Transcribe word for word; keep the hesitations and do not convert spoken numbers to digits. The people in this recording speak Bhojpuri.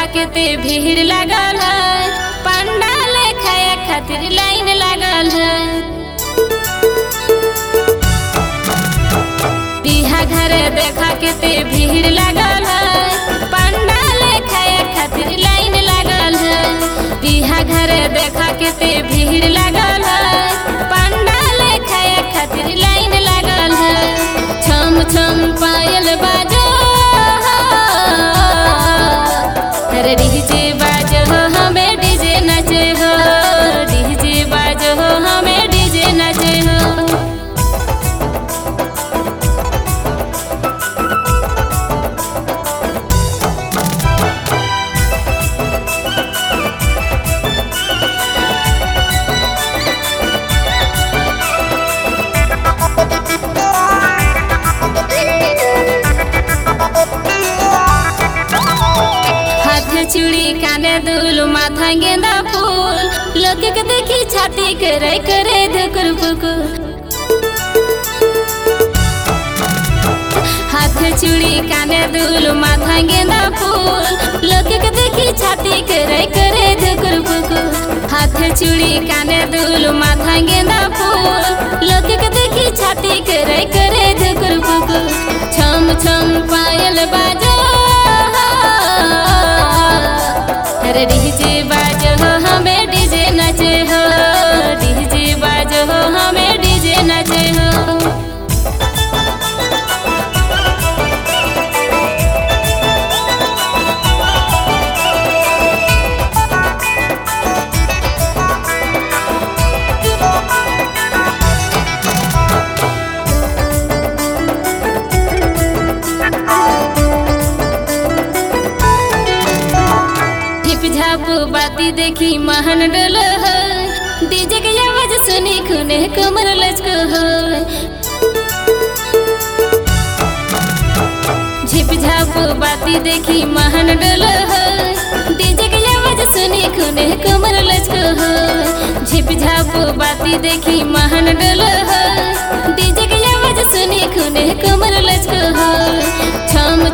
केते भीड़ लागल है, पंडाल खाए खातिर लाइन लागल है। बिहा घर देखा केते भीड़ लागल है, पंडाल खाए खातिर लाइन लागल है। बिहा घर देखा केते भीड़ लागल है, पंडाल खाए खातिर लाइन लागल है। छम छम पायल बाजो अरे डीजे बाजो हमें डीजे नचे हो, डीजे बाजो हमें डीजे नचे हो। चूड़ी काने दुल माथा गेंदा फूल, लोग के देखी छाती करे करे धुकुर फुकुर। हाथ चूड़ी काने दुल माथा गेंदा फूल, लोग के देखी छाती करे करे धुकुर फुकुर। हाथ चूड़ी काने दुल माथा गेंदा फूल, लोग के देखी छाती करे करे धुकुर फुकुर। छम छम पायल बाजो अरे डीजे बाजो हमें डीजे नचे हो, डीजे बाजो हमें डीजे नचे हो। झापू बाती देखी महन डोल है, डीजे के आवाज सुनी खुने कमर लचको है। झिप झापू बाती देखी महन डोल है, डीजे के आवाज सुनी खुने कमर लचको है। झिप झापू बाती देखी महन डोल है, डीजे के आवाज सुनी खुने कमर लचको है। छम